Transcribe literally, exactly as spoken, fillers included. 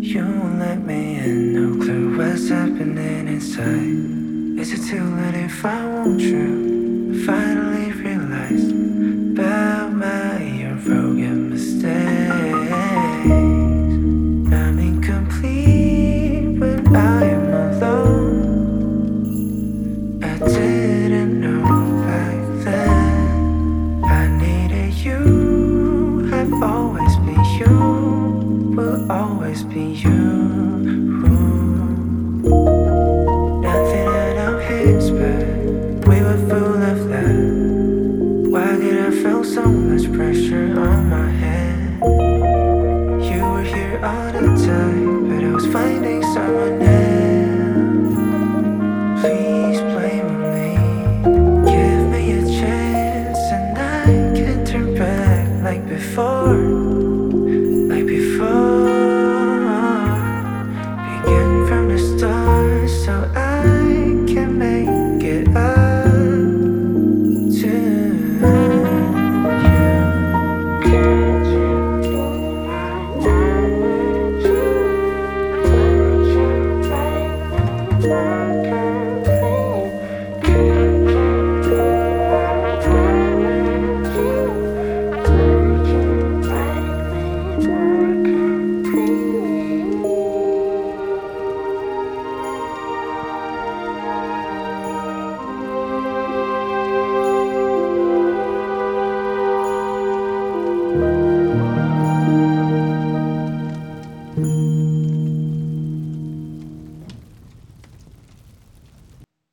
You won't let me in, no clue what's happening inside. Is it too late if I want you? Finally realized about my arrogant mistakes. I'm incomplete when I am alone. I didn't know back then I needed you. I've always been you, will always be you. Nothing that I'm his, but we were full of love. Why did I feel so much pressure on my head? You were here all the time, but I was finding someone else. Please blame me, give me a chance, and I can turn back like before, like before. Begin from the start so I can make it up to you. Thank you.